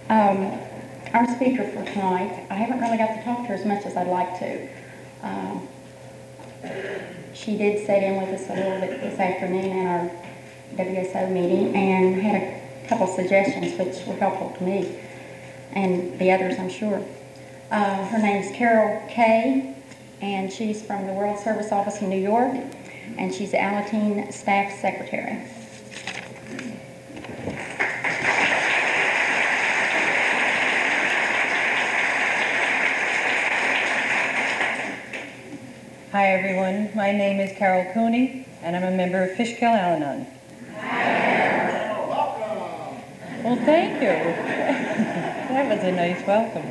Um, our speaker for tonight, I haven't really got to talk to her as much as I'd like to. Um, she did sit in with us a little bit this afternoon in our WSO meeting and had a couple suggestions which were helpful to me and the others, I'm sure. Her name's Carol Kay, and she's from the World Service Office in New York, and she's the Alateen Staff Secretary. Hi everyone, my name is Carol Cooney and I'm a member of Fishkill Al-Anon. Well, thank you. That was a nice welcome.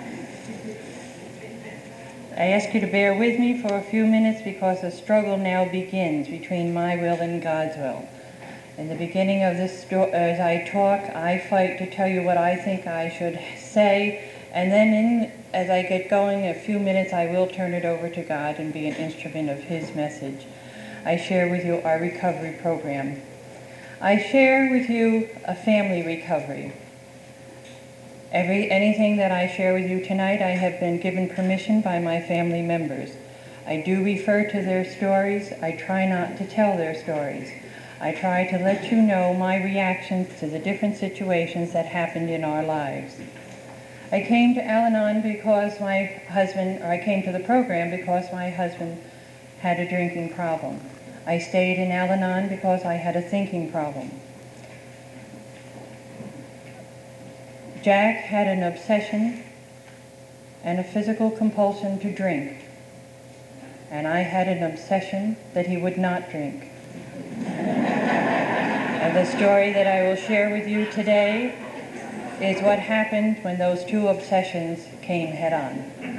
I ask you to bear with me for a few minutes because the struggle now begins between my will and God's will. In the beginning of this, as I talk, I fight to tell you what I think I should say, and then as I get going, in a few minutes, I will turn it over to God and be an instrument of His message. I share with you our recovery program. I share with you a family recovery. Anything that I share with you tonight, I have been given permission by my family members. I do refer to their stories. I try not to tell their stories. I try to let you know my reactions to the different situations that happened in our lives. I came to Al-Anon because I came to the program because my husband had a drinking problem. I stayed in Al-Anon because I had a thinking problem. Jack had an obsession and a physical compulsion to drink, and I had an obsession that he would not drink. And the story that I will share with you today is what happened when those two obsessions came head on.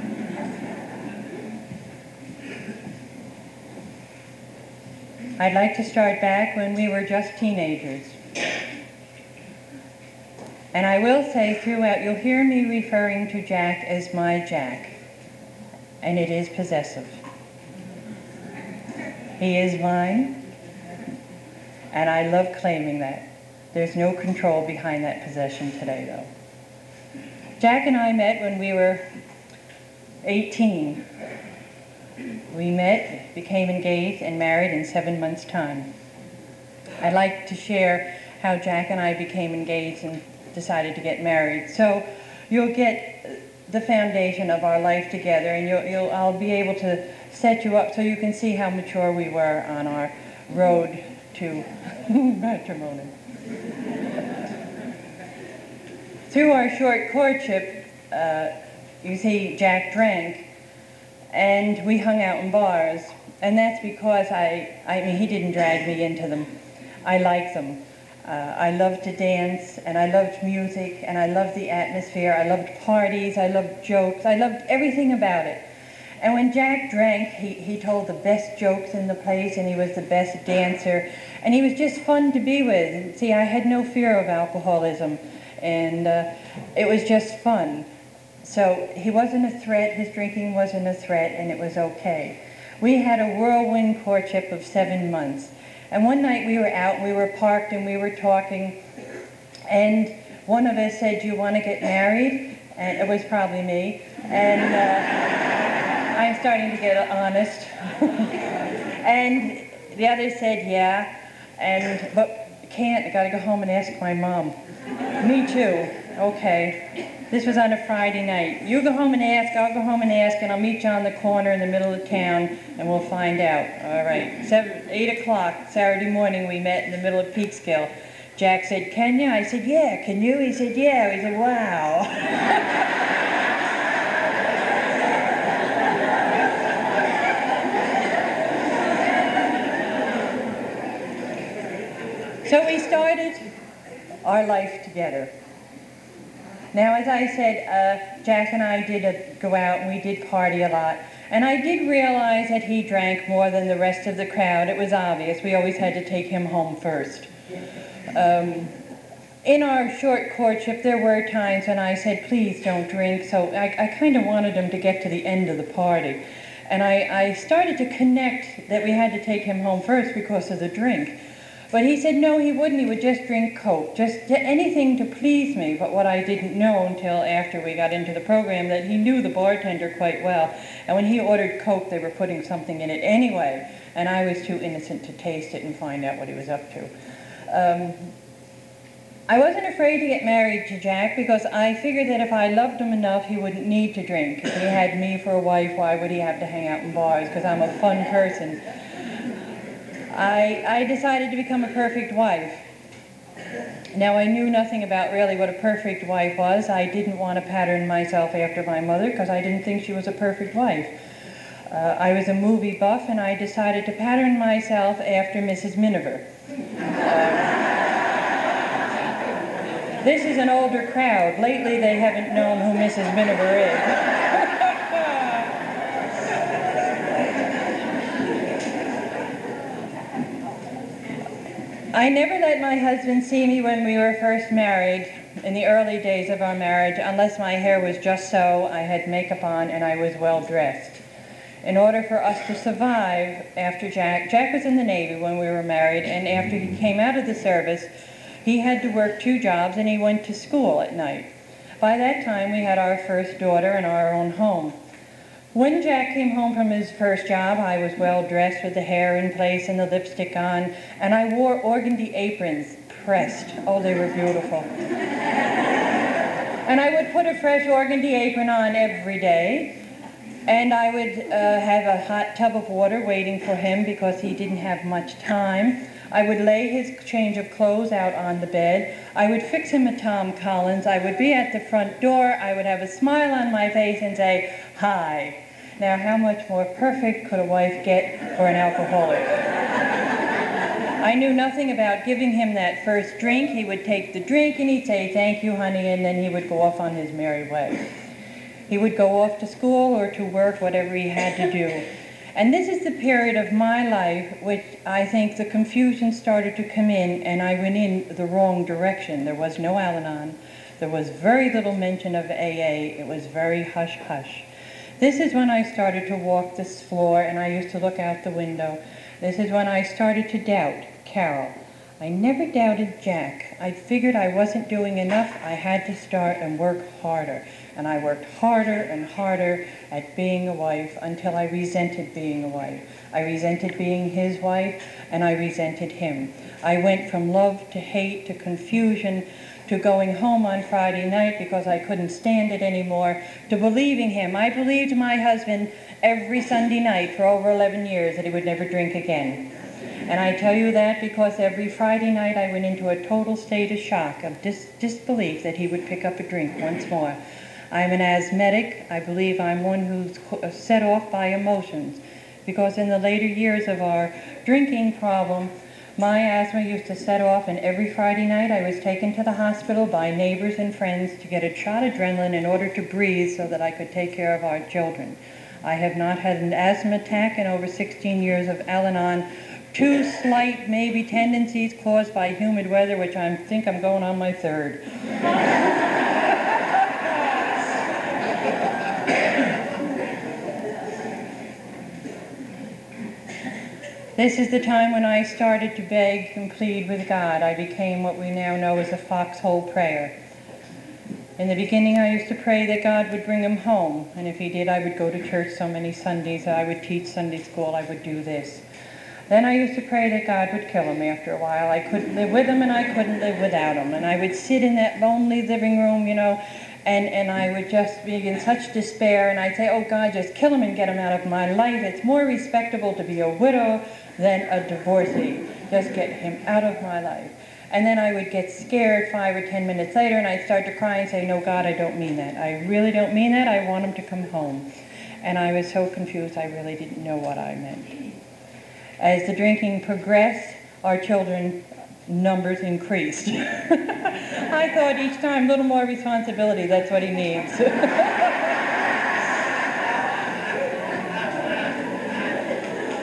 I'd like to start back when we were just teenagers. And I will say throughout, you'll hear me referring to Jack as my Jack, and it is possessive. He is mine, and I love claiming that. There's no control behind that possession today, though. Jack and I met when we were 18. We met, became engaged, and married in 7 months' time. I'd like to share how Jack and I became engaged and decided to get married. So you'll get the foundation of our life together, and I'll be able to set you up so you can see how mature we were on our road to matrimony. Through our short courtship, you see, Jack drank, and we hung out in bars, and that's because he didn't drag me into them. I like them. I loved to dance, and I loved music, and I loved the atmosphere. I loved parties, I loved jokes, I loved everything about it. And when Jack drank, he told the best jokes in the place, and he was the best dancer, and he was just fun to be with. And see, I had no fear of alcoholism, and it was just fun. So he wasn't a threat, his drinking wasn't a threat, and it was okay. We had a whirlwind courtship of 7 months. And one night we were out, and we were parked, and we were talking, and one of us said, "Do you want to get married?" And it was probably me. And I'm starting to get honest. And the other said, "Yeah," but can't, I gotta go home and ask my mom. Me too. Okay. This was on a Friday night. You go home and ask, I'll go home and ask, and I'll meet you on the corner in the middle of town, and we'll find out. All right. 8 o'clock, Saturday morning, we met in the middle of Peekskill. Jack said, "Can you?" I said, "Yeah." "Can you?" He said, "Yeah." He said, "Wow." So we started our life together. Now, as I said, Jack and I did go out and we did party a lot. And I did realize that he drank more than the rest of the crowd. It was obvious. We always had to take him home first. In our short courtship, there were times when I said, "Please don't drink." So I kind of wanted him to get to the end of the party. And I started to connect that we had to take him home first because of the drink. But he said no, he wouldn't. He would just drink Coke, just anything to please me. But what I didn't know until after we got into the program, that he knew the bartender quite well. And when he ordered Coke, they were putting something in it anyway. And I was too innocent to taste it and find out what he was up to. I wasn't afraid to get married to Jack because I figured that if I loved him enough, he wouldn't need to drink. If he had me for a wife, why would he have to hang out in bars? Because I'm a fun person. I decided to become a perfect wife. Now, I knew nothing about really what a perfect wife was. I didn't want to pattern myself after my mother because I didn't think she was a perfect wife. I was a movie buff, and I decided to pattern myself after Mrs. Miniver. This is an older crowd. Lately, they haven't known who Mrs. Miniver is. I never let my husband see me when we were first married, in the early days of our marriage, unless my hair was just so, I had makeup on, and I was well dressed. In order for us to survive after Jack was in the Navy when we were married, and after he came out of the service, he had to work 2 jobs, and he went to school at night. By that time, we had our first daughter and our own home. When Jack came home from his first job, I was well dressed with the hair in place and the lipstick on, and I wore organdy aprons, pressed. Oh, they were beautiful. And I would put a fresh organdy apron on every day, and I would have a hot tub of water waiting for him because he didn't have much time. I would lay his change of clothes out on the bed. I would fix him a Tom Collins. I would be at the front door. I would have a smile on my face and say, "Hi." Now, how much more perfect could a wife get for an alcoholic? I knew nothing about giving him that first drink. He would take the drink and he'd say, "Thank you, honey," and then he would go off on his merry way. He would go off to school or to work, whatever he had to do. And this is the period of my life which I think the confusion started to come in, and I went in the wrong direction. There was no Al-Anon. There was very little mention of AA. It was very hush-hush. This is when I started to walk this floor, and I used to look out the window. This is when I started to doubt Carol. I never doubted Jack. I figured I wasn't doing enough. I had to start and work harder. And I worked harder and harder at being a wife until I resented being a wife. I resented being his wife, and I resented him. I went from love to hate to confusion to going home on Friday night because I couldn't stand it anymore, to believing him. I believed my husband every Sunday night for over 11 years that he would never drink again. And I tell you that because every Friday night I went into a total state of shock, of disbelief that he would pick up a drink once more. I'm an asthmatic. I believe I'm one who's set off by emotions, because in the later years of our drinking problem, my asthma used to set off, and every Friday night I was taken to the hospital by neighbors and friends to get a shot of adrenaline in order to breathe so that I could take care of our children. I have not had an asthma attack in over 16 years of Al-Anon. 2 slight, maybe, tendencies caused by humid weather, which I think I'm going on my 3rd. This is the time when I started to beg and plead with God. I became what we now know as a foxhole prayer. In the beginning, I used to pray that God would bring him home, and if he did, I would go to church so many Sundays. I would teach Sunday school. I would do this. Then I used to pray that God would kill him after a while. I couldn't live with him, and I couldn't live without him. And I would sit in that lonely living room, and I would just be in such despair, and I'd say, "Oh, God, just kill him and get him out of my life. It's more respectable to be a widow than a divorcee. Just get him out of my life." And then I would get scared 5 or 10 minutes later, and I'd start to cry and say, "No, God, I don't mean that. I really don't mean that. I want him to come home." And I was so confused, I really didn't know what I meant. As the drinking progressed, our children numbers increased. I thought each time, a little more responsibility, that's what he needs.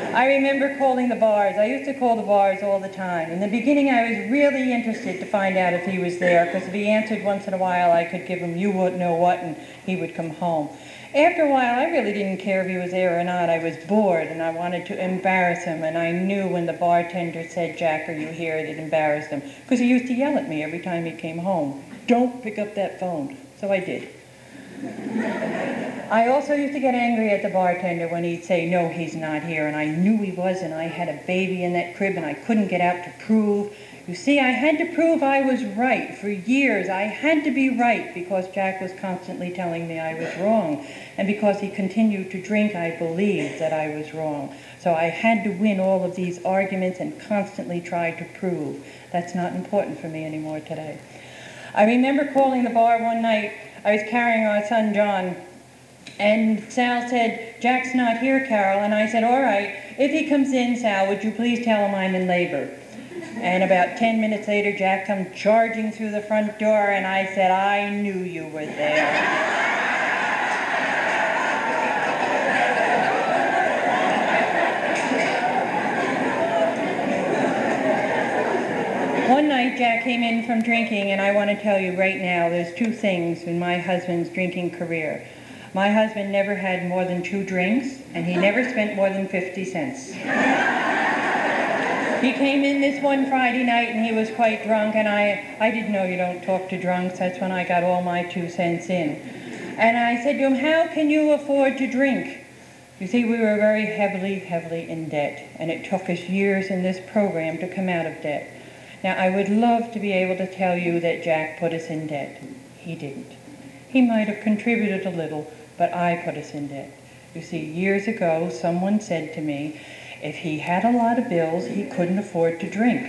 I remember calling the bars. I used to call the bars all the time. In the beginning, I was really interested to find out if he was there, because if he answered once in a while, I could give him you wouldn't know what, and he would come home. After a while, I really didn't care if he was there or not. I was bored, and I wanted to embarrass him, and I knew when the bartender said, "Jack, are you here?" it embarrassed him, because he used to yell at me every time he came home. "Don't pick up that phone." So I did. I also used to get angry at the bartender when he'd say, "No, he's not here," and I knew he was, and I had a baby in that crib, and I couldn't get out to prove. You see, I had to prove I was right. For years, I had to be right, because Jack was constantly telling me I was wrong, and because he continued to drink, I believed that I was wrong. So I had to win all of these arguments and constantly try to prove. That's not important for me anymore today. I remember calling the bar one night. I was carrying our son, John, and Sal said, "Jack's not here, Carol." And I said, "All right, if he comes in, Sal, would you please tell him I'm in labor?" And about 10 minutes later, Jack comes charging through the front door, and I said, "I knew you were there." One night, Jack came in from drinking, and I want to tell you right now, there's two things in my husband's drinking career. My husband never had more than 2 drinks, and he never spent more than 50 cents. He came in this one Friday night, and he was quite drunk, and I didn't know you don't talk to drunks. That's when I got all my 2 cents in. And I said to him, "How can you afford to drink?" You see, we were very heavily in debt, and it took us years in this program to come out of debt. Now, I would love to be able to tell you that Jack put us in debt. He didn't. He might have contributed a little, but I put us in debt. You see, years ago, someone said to me, if he had a lot of bills, he couldn't afford to drink.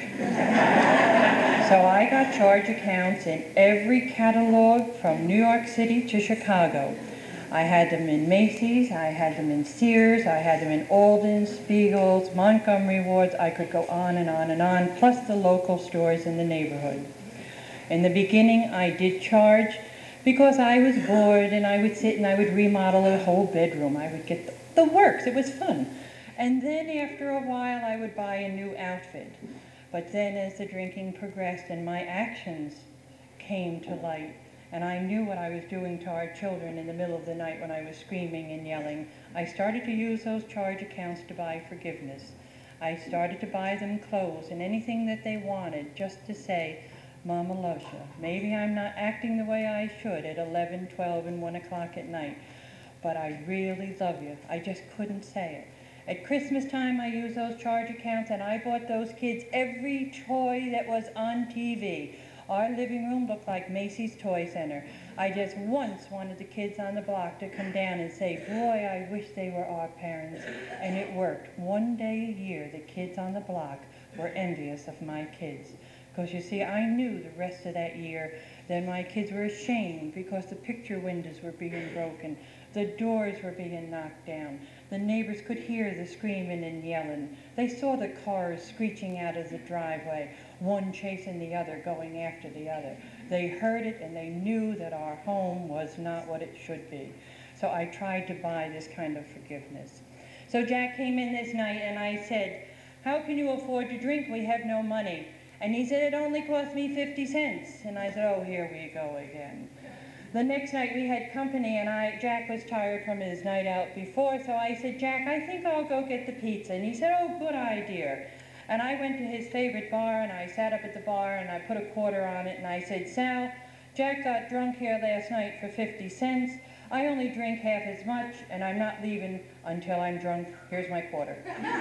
So I got charge accounts in every catalog from New York City to Chicago. I had them in Macy's, I had them in Sears, I had them in Alden, Spiegel's, Montgomery Ward's. I could go on and on and on, plus the local stores in the neighborhood. In the beginning, I did charge because I was bored, and I would sit and I would remodel a whole bedroom. I would get the works. It was fun. And then after a while, I would buy a new outfit. But then as the drinking progressed and my actions came to light, and I knew what I was doing to our children in the middle of the night when I was screaming and yelling, I started to use those charge accounts to buy forgiveness. I started to buy them clothes and anything that they wanted, just to say, "Mama loves you. Maybe I'm not acting the way I should at 11, 12, and 1 o'clock at night, but I really love you." I just couldn't say it. At Christmas time, I used those charge accounts, and I bought those kids every toy that was on TV. Our living room looked like Macy's Toy Center. I just once wanted the kids on the block to come down and say, "Boy, I wish they were our parents." And it worked. One day a year, the kids on the block were envious of my kids. Because you see, I knew the rest of that year that my kids were ashamed because the picture windows were being broken, the doors were being knocked down, the neighbors could hear the screaming and yelling. They saw the cars screeching out of the driveway, one chasing the other, going after the other. They heard it and they knew that our home was not what it should be. So I tried to buy this kind of forgiveness. So Jack came in this night and I said, "How can you afford to drink? We have no money." And he said, "It only cost me 50 cents. And I said, "Oh, here we go again." The next night we had company, and Jack was tired from his night out before, so I said, "Jack, I think I'll go get the pizza." And he said, "Oh, good idea." And I went to his favorite bar, and I sat up at the bar, and I put a quarter on it, and I said, "Sal, Jack got drunk here last night for 50 cents. I only drink half as much, and I'm not leaving until I'm drunk. Here's my quarter."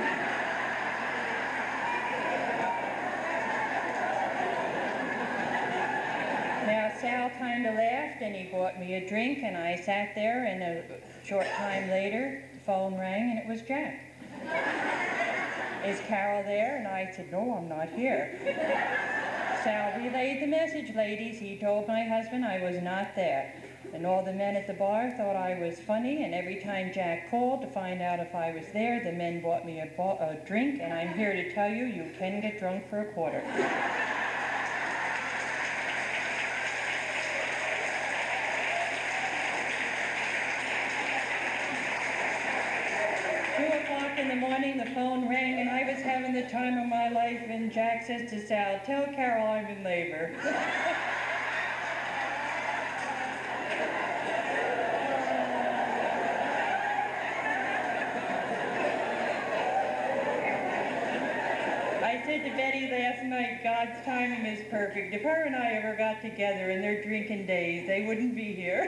Now, Sal kind of laughed, and he bought me a drink, and I sat there, and a short time later, the phone rang, and it was Jack. "Is Carol there?" And I said, "No, I'm not here." Sal relayed the message, ladies. He told my husband I was not there. And all the men at the bar thought I was funny, and every time Jack called to find out if I was there, the men bought me a drink, and I'm here to tell you, you can get drunk for a quarter. 2 o'clock in the morning, the phone rang, and I was having the time of my life, and Jack says to Sal, "Tell Carol I'm in labor." I said to Betty last night, God's timing is perfect. If her and I ever got together in their drinking days, they wouldn't be here.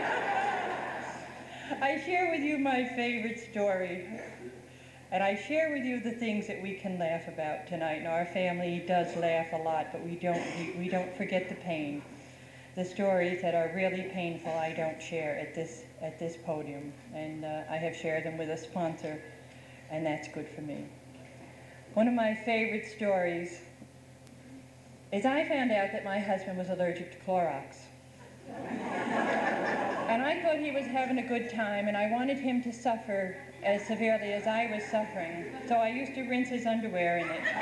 I share with you my favorite story, and I share with you the things that we can laugh about tonight. And our family does laugh a lot, but we don't forget the pain. The stories that are really painful, I don't share at this podium, and I have shared them with a sponsor, and that's good for me. One of my favorite stories is I found out that my husband was allergic to Clorox. And I thought he was having a good time, and I wanted him to suffer as severely as I was suffering. So I used to rinse his underwear in it.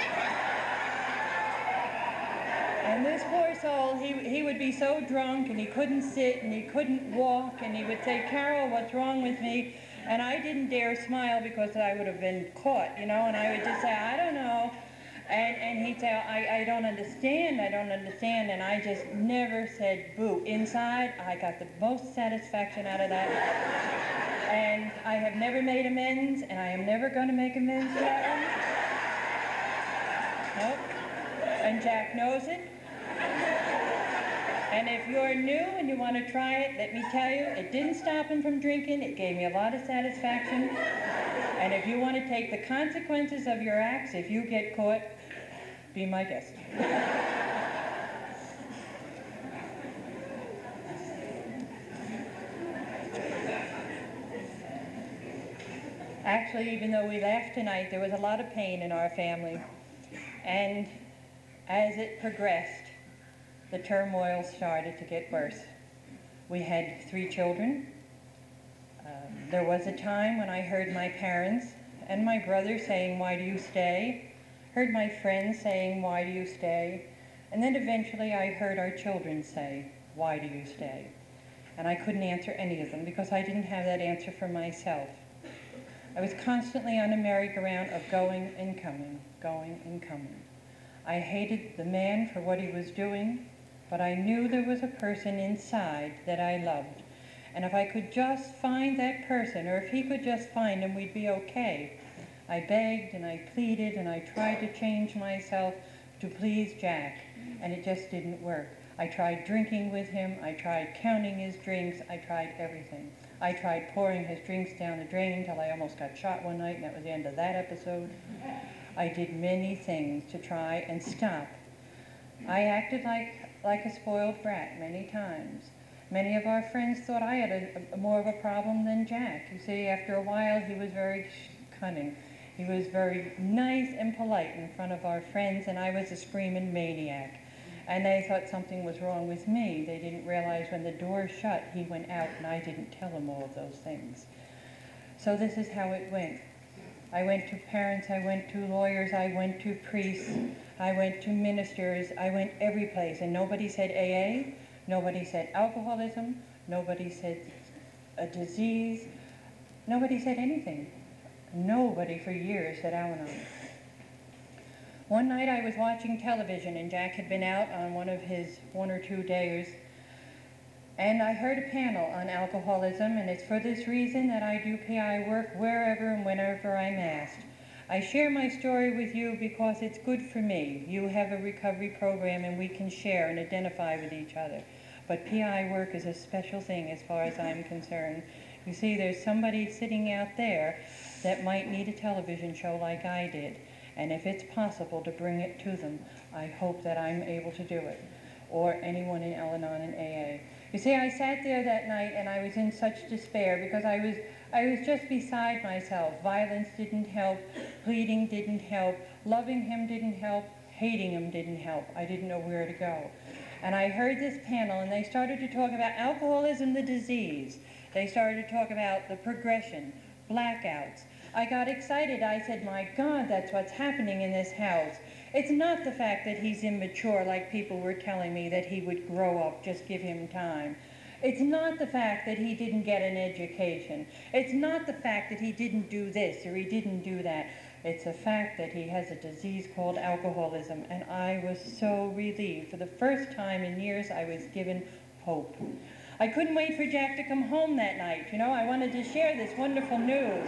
And this poor soul, he would be so drunk, and he couldn't sit, and he couldn't walk, and he would say, "Carol, what's wrong with me?" And I didn't dare smile because I would have been caught, and I would just say, "I don't know." And he'd say, I don't understand, and I just never said boo. Inside, I got the most satisfaction out of that. And I have never made amends, and I am never going to make amends for that one. Nope. And Jack knows it. And if you're new and you want to try it, let me tell you, it didn't stop him from drinking. It gave me a lot of satisfaction. And if you want to take the consequences of your acts, if you get caught, be my guest. Actually, even though we laughed tonight, there was a lot of pain in our family. And as it progressed, the turmoil started to get worse. We had 3 children. There was a time when I heard my parents and my brother saying, "Why do you stay?" Heard my friends saying, "Why do you stay?" And then eventually I heard our children say, "Why do you stay?" And I couldn't answer any of them because I didn't have that answer for myself. I was constantly on a merry-go-round of going and coming, going and coming. I hated the man for what he was doing, but I knew there was a person inside that I loved. And if I could just find that person, or if he could just find him, we'd be okay. I begged and I pleaded and I tried to change myself to please Jack, and it just didn't work. I tried drinking with him, I tried counting his drinks, I tried everything. I tried pouring his drinks down the drain till I almost got shot one night, and that was the end of that episode. I did many things to try and stop. I acted like a spoiled brat many times. Many of our friends thought I had more of a problem than Jack. You see, after a while, he was very cunning. He was very nice and polite in front of our friends, and I was a screaming maniac. And they thought something was wrong with me. They didn't realize when the door shut, he went out, and I didn't tell him all of those things. So this is how it went. I went to parents, I went to lawyers, I went to priests, I went to ministers, I went every place, and nobody said AA, nobody said alcoholism, nobody said a disease, nobody said anything. Nobody for years said Al-Anon. One night I was watching television, and Jack had been out on one of his 1 or 2 days, and I heard a panel on alcoholism, and it's for this reason that I do PI work wherever and whenever I'm asked. I share my story with you because it's good for me. You have a recovery program, and we can share and identify with each other. But PI work is a special thing as far as I'm concerned. You see, there's somebody sitting out there that might need a television show like I did. And if it's possible to bring it to them, I hope that I'm able to do it. Or anyone in Al-Anon and AA. You see, I sat there that night and I was in such despair because I was just beside myself. Violence didn't help, pleading didn't help, loving him didn't help, hating him didn't help. I didn't know where to go. And I heard this panel, and they started to talk about alcoholism, the disease. They started to talk about the progression, blackouts. I got excited. I said, my God, that's what's happening in this house. It's not the fact that he's immature like people were telling me, that he would grow up, just give him time. It's not the fact that he didn't get an education. It's not the fact that he didn't do this or he didn't do that. It's the fact that he has a disease called alcoholism, and I was so relieved. For the first time in years, I was given hope. I couldn't wait for Jack to come home that night. You know, I wanted to share this wonderful news.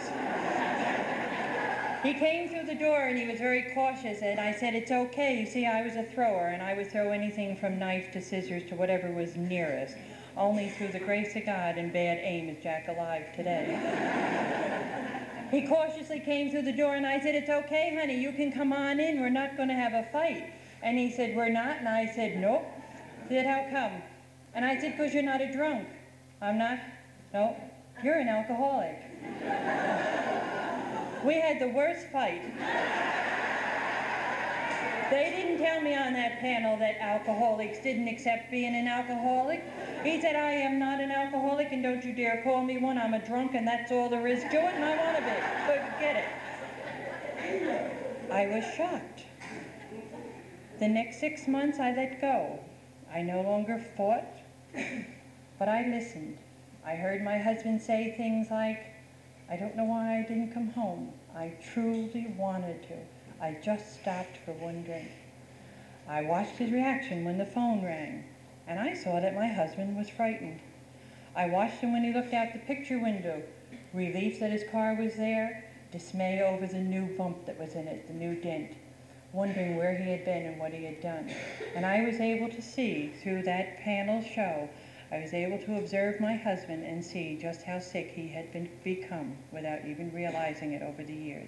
He came through the door and he was very cautious, and I said, "It's okay. You see, I was a thrower, and I would throw anything from knife to scissors to whatever was nearest. Only through the grace of God and bad aim is Jack alive today." He cautiously came through the door and I said, "It's okay, honey. You can come on in. We're not going to have a fight." And he said, "We're not?" And I said, "Nope." He said, "How come?" And I said, "Because you're not a drunk." "I'm not?" "No, you're an alcoholic." We had the worst fight. They didn't tell me on that panel that alcoholics didn't accept being an alcoholic. He said, "I am not an alcoholic, and don't you dare call me one. I'm a drunk, and that's all there is to it, and I want to be. Forget it." I was shocked. The next 6 months, I let go. I no longer fought, but I listened. I heard my husband say things like, "I don't know why I didn't come home. I truly wanted to. I just stopped for one drink." I watched his reaction when the phone rang, and I saw that my husband was frightened. I watched him when he looked out the picture window, relief that his car was there, dismay over the new bump that was in it, the new dent, wondering where he had been and what he had done. And I was able to see through that panel show, I was able to observe my husband and see just how sick he had become without even realizing it over the years.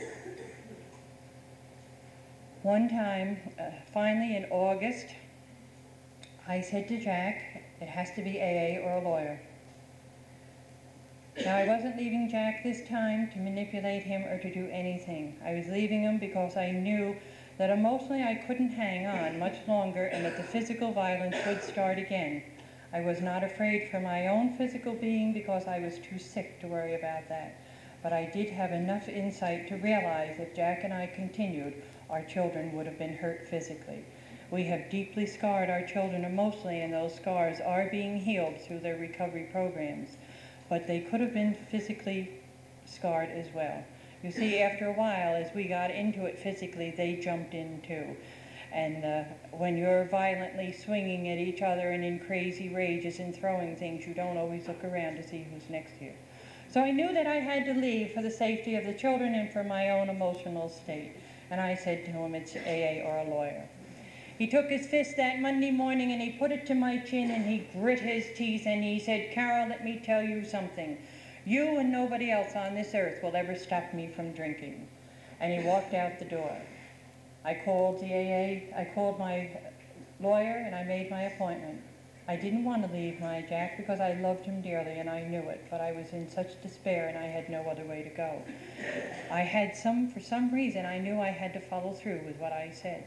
One time, finally in August, I said to Jack, "It has to be AA or a lawyer." Now, I wasn't leaving Jack this time to manipulate him or to do anything. I was leaving him because I knew that emotionally I couldn't hang on much longer and that the physical violence would start again. I was not afraid for my own physical being because I was too sick to worry about that. But I did have enough insight to realize if Jack and I continued, our children would have been hurt physically. We have deeply scarred our children emotionally, and those scars are being healed through their recovery programs. But they could have been physically scarred as well. You see, after a while, as we got into it physically, they jumped in too. And when you're violently swinging at each other and in crazy rages and throwing things, you don't always look around to see who's next to you. So I knew that I had to leave for the safety of the children and for my own emotional state. And I said to him, "It's AA or a lawyer." He took his fist that Monday morning and he put it to my chin and he grit his teeth and he said, "Carol, let me tell you something. You and nobody else on this earth will ever stop me from drinking." And he walked out the door. I called the AA, I called my lawyer, and I made my appointment. I didn't want to leave my Jack because I loved him dearly and I knew it, but I was in such despair and I had no other way to go. For some reason, I knew I had to follow through with what I said.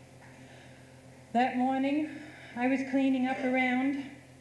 That morning, I was cleaning up around,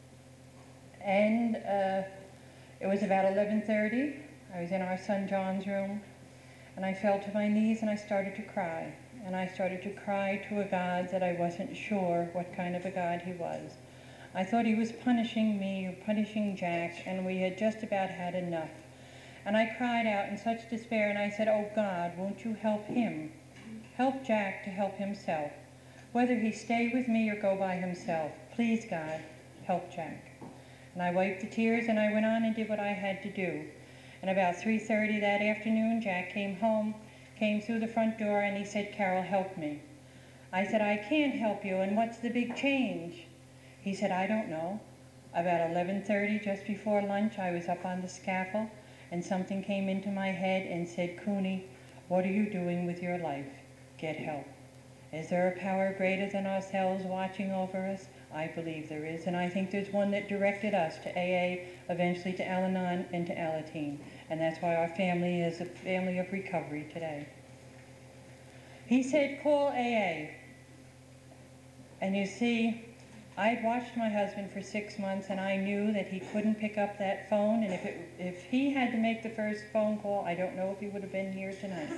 and it was about 11:30. I was in our son John's room, and I fell to my knees and I started to cry. And I started to cry to a God that I wasn't sure what kind of a God he was. I thought he was punishing me or punishing Jack, and we had just about had enough. And I cried out in such despair, and I said, "Oh God, won't you help him? Help Jack to help himself. Whether he stay with me or go by himself, please God, help Jack." And I wiped the tears and I went on and did what I had to do. And about 3:30 that afternoon, Jack came home, came through the front door, and he said, "Carol, help me." I said, "I can't help you, and what's the big change?" He said, "I don't know." About 11:30, just before lunch, I was up on the scaffold, and something came into my head and said, "Cooney, what are you doing with your life? Get help. Is there a power greater than ourselves watching over us? I believe there is, and I think there's one that directed us to AA, eventually to Al-Anon and to Alateen, and that's why our family is a family of recovery today." He said, "Call AA." And you see, I'd watched my husband for 6 months, and I knew that he couldn't pick up that phone, and if he had to make the first phone call, I don't know if he would have been here tonight.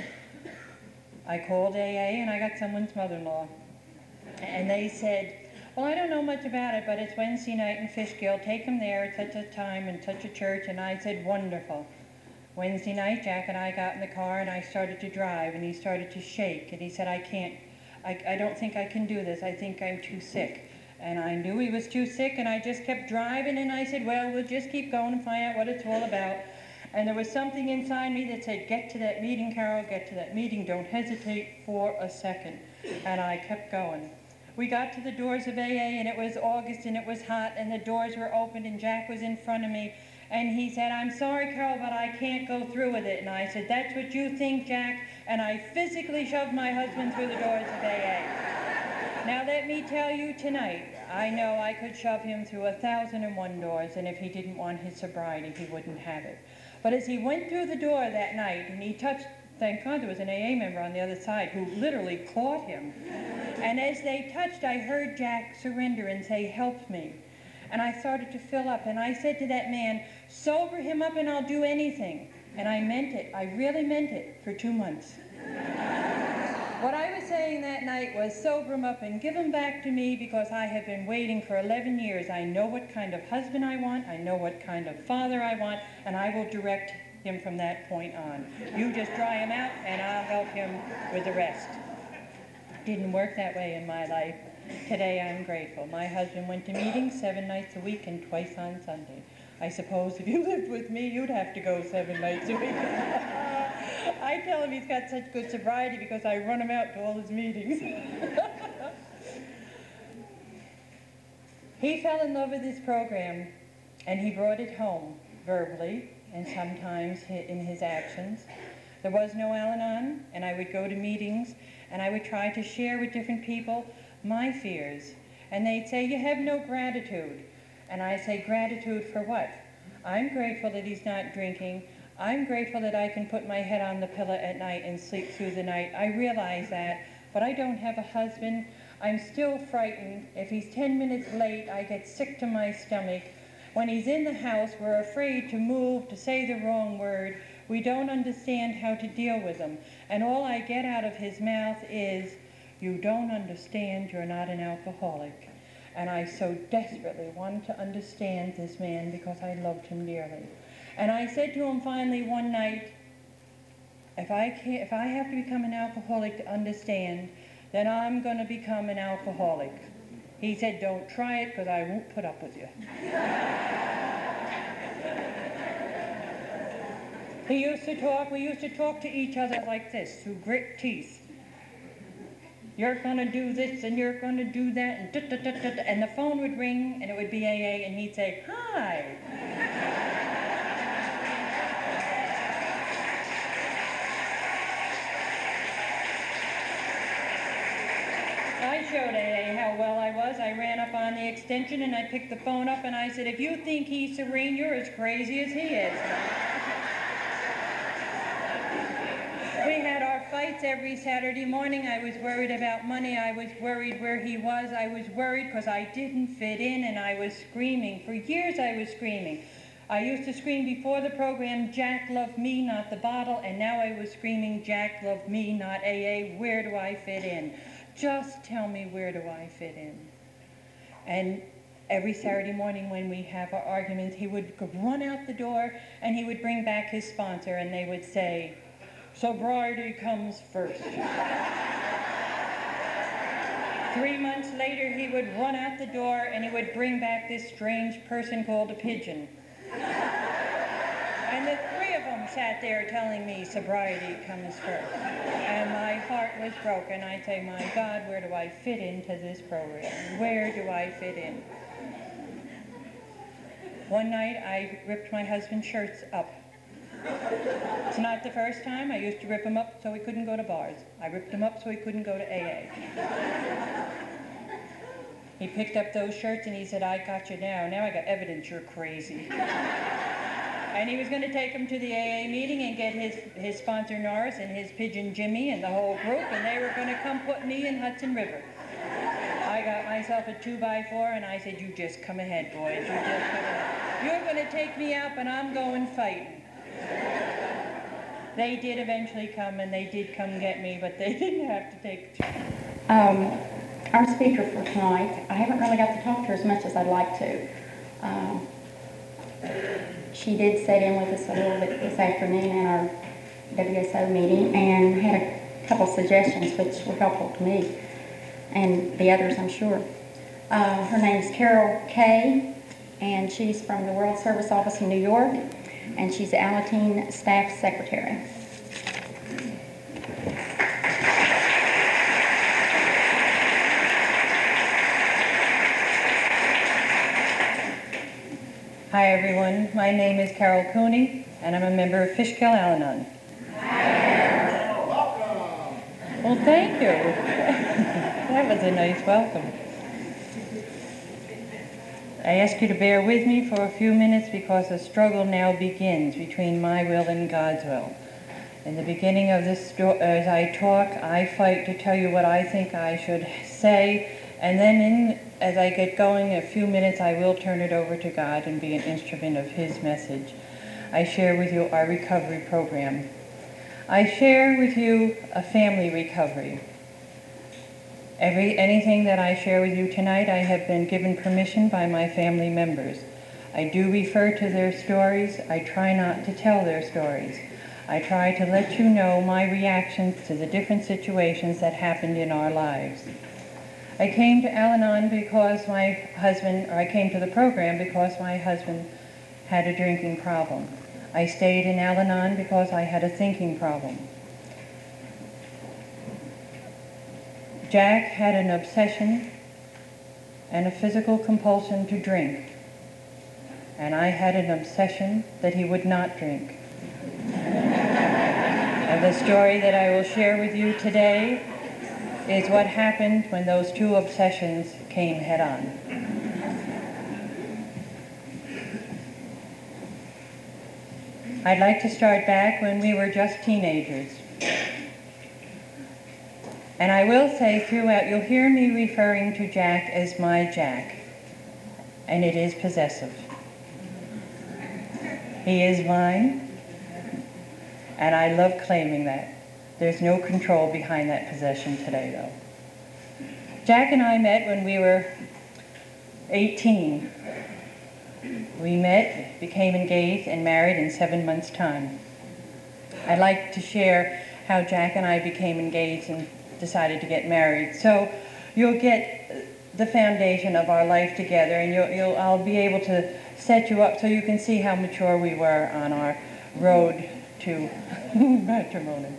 I called AA, and I got someone's mother-in-law. And they said, Well, I don't know much about it, but it's Wednesday night in Fishkill. Take him there at such a time and such a church. And I said, wonderful. Wednesday night, Jack and I got in the car and I started to drive, and he started to shake. And he said, I don't think I can do this. I think I'm too sick. And I knew he was too sick, and I just kept driving, and I said, well, we'll just keep going and find out what it's all about. And there was something inside me that said, get to that meeting, Carol, get to that meeting. Don't hesitate for a second. And I kept going. We got to the doors of AA, and it was August, and it was hot, and the doors were open, and Jack was in front of me. And he said, I'm sorry, Carol, but I can't go through with it. And I said, that's what you think, Jack. And I physically shoved my husband through the doors of AA. Now let me tell you tonight, I know I could shove him through 1,001 doors, and if he didn't want his sobriety, he wouldn't have it. But as he went through the door that night, and he touched, thank God there was an AA member on the other side who literally caught him. And as they touched, I heard Jack surrender and say, help me. And I started to fill up, and I said to that man, sober him up and I'll do anything. And I meant it. I really meant it for 2 months. What I was saying that night was sober him up and give him back to me, because I have been waiting for 11 years. I know what kind of husband I want. I know what kind of father I want, and I will direct him from that point on. You just dry him out, and I'll help him with the rest. Didn't work that way in my life. Today I'm grateful. My husband went to meetings 7 nights a week and twice on Sunday. I suppose if you lived with me, you'd have to go 7 nights a week. I tell him he's got such good sobriety because I run him out to all his meetings. He fell in love with this program, and he brought it home verbally and sometimes in his actions. There was no Al-Anon, and I would go to meetings, and I would try to share with different people my fears. And they'd say, you have no gratitude. And I say, gratitude for what? I'm grateful that he's not drinking. I'm grateful that I can put my head on the pillow at night and sleep through the night. I realize that, but I don't have a husband. I'm still frightened. If he's 10 minutes late, I get sick to my stomach. When he's in the house, we're afraid to move, to say the wrong word. We don't understand how to deal with him. And all I get out of his mouth is, you don't understand, you're not an alcoholic. And I so desperately wanted to understand this man because I loved him dearly. And I said to him finally one night, if I have to become an alcoholic to understand, then I'm going to become an alcoholic. He said, don't try it because I won't put up with you. We used to talk to each other like this, through grit teeth. You're going to do this and you're going to do that, and da-da-da-da-da. And the phone would ring and it would be AA, and he'd say, hi. I showed AA how well I was. I ran up on the extension and I picked the phone up and I said, if you think he's serene, you're as crazy as he is. We had our fights every Saturday morning. I was worried about money. I was worried where he was. I was worried because I didn't fit in, and I was screaming. For years I was screaming. I used to scream before the program, Jack loved me, not the bottle, and now I was screaming, Jack loved me, not AA. Where do I fit in? Just tell me, where do I fit in? And every Saturday morning when we have our arguments, he would run out the door and he would bring back his sponsor, and they would say, sobriety comes first. 3 months later, he would run out the door and he would bring back this strange person called a pigeon. And the 3 of them sat there telling me sobriety comes first. And my heart was broken. I'd say, my God, where do I fit into this program? Where do I fit in? One night, I ripped my husband's shirts up. It's not the first time. I used to rip him up so he couldn't go to bars. I ripped him up so he couldn't go to AA. He picked up those shirts and he said, I got you now. Now I got evidence you're crazy. And he was going to take him to the AA meeting and get his sponsor Norris and his pigeon Jimmy and the whole group, and they were going to come put me in Hudson River. I got myself a 2x4 and I said, you just come ahead, boys. You just come ahead. You're going to take me out, but I'm going fighting. They did eventually come, and they did come get me, but they didn't have to take. our speaker for tonight, I haven't really got to talk to her as much as I'd like to. Um, she did sit in with us a little bit this afternoon in our WSO meeting and had a couple suggestions which were helpful to me and the others, I'm sure. Her name's Carol Kay, and she's from the World Service Office in New York, and she's the Alateen Staff Secretary. Hi everyone, my name is Carol Cooney and I'm a member of Fishkill Al-Anon. Well, thank you. That was a nice welcome. I ask you to bear with me for a few minutes because a struggle now begins between my will and God's will. In the beginning of this, as I talk, I fight to tell you what I think I should say, and then as I get going, a few minutes, I will turn it over to God and be an instrument of His message. I share with you our recovery program. I share with you a family recovery. Anything that I share with you tonight, I have been given permission by my family members. I do refer to their stories. I try not to tell their stories. I try to let you know my reactions to the different situations that happened in our lives. I came to Al-Anon because I came to the program because my husband had a drinking problem. I stayed in Al-Anon because I had a thinking problem. Jack had an obsession and a physical compulsion to drink, and I had an obsession that he would not drink. And the story that I will share with you today is what happened when those two obsessions came head on. I'd like to start back when we were just teenagers. And I will say throughout, you'll hear me referring to Jack as my Jack, and it is possessive. He is mine, and I love claiming that. There's no control behind that possession today, though. Jack and I met when we were 18. We met, became engaged, and married in 7 months' time. I'd like to share how Jack and I became engaged and decided to get married. So you'll get the foundation of our life together, and I'll be able to set you up so you can see how mature we were on our road to matrimony.